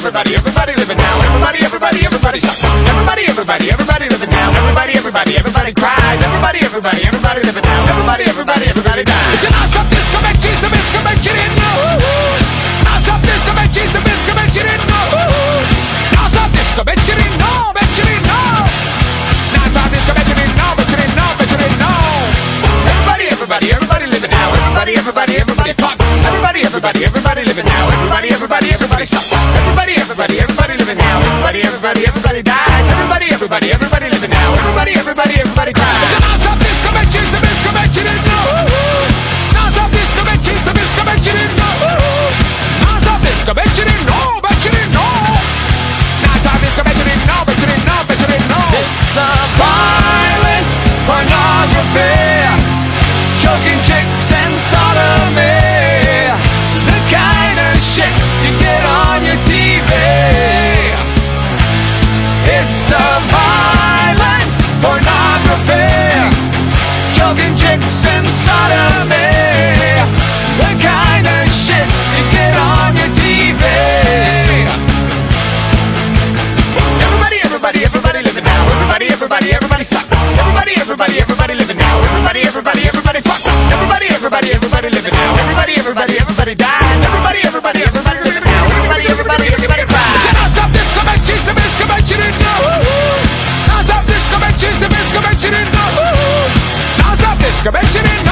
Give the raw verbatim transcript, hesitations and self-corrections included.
everybody, everybody living now. Everybody, everybody, everybody sucks. Everybody, everybody, everybody living now. Everybody, everybody, everybody cries. Everybody, everybody, everybody living now. Everybody, everybody, everybody dies. It's a non-stop disco, bet you the disco, bet you didn't know. Non-stop disco, bet you the disco, bet you didn't know. Non-stop disco, bet you didn't know, bet you didn't know. Non-stop disco, bet you didn't know, bet you didn't know, bet you didn't know. Everybody, everybody, everybody living now. Everybody, everybody, everybody fucks. Everybody, everybody, everybody living now. Everybody, everybody, everybody sucks. Everybody, everybody, everybody living now. Everybody, everybody, everybody dies. Everybody, everybody, everybody living now. Everybody, everybody, everybody cries. It's a non-stop disco, bet you the disco, bet you didn't know. Non-stop disco, bet you the disco, bet you didn't know. Non-stop disco, bet you didn't know, bet you didn't know. Non-stop disco, bet you didn't know, bet you didn't know, bet you didn't know. It's a violent pornography, choking chicks and sodomy, the kind of shit you get on your T V. It's a violent pornography, choking chicks and sodomy, the kind of shit you get on your T V. Everybody, everybody, everybody living now. Everybody, everybody, everybody sucks. Everybody, everybody, everybody living now. Everybody, everybody, everybody fucks. Everybody, everybody, everybody living now. Everybody, everybody, everybody dies. Everybody, everybody, everybody living now. Everybody, everybody, everybody cries. It's a non-stop disco, bet you the disco, bet you didn't know. Non-stop disco, bet you the disco, bet you didn't know. Non-stop disco, bet you didn't know.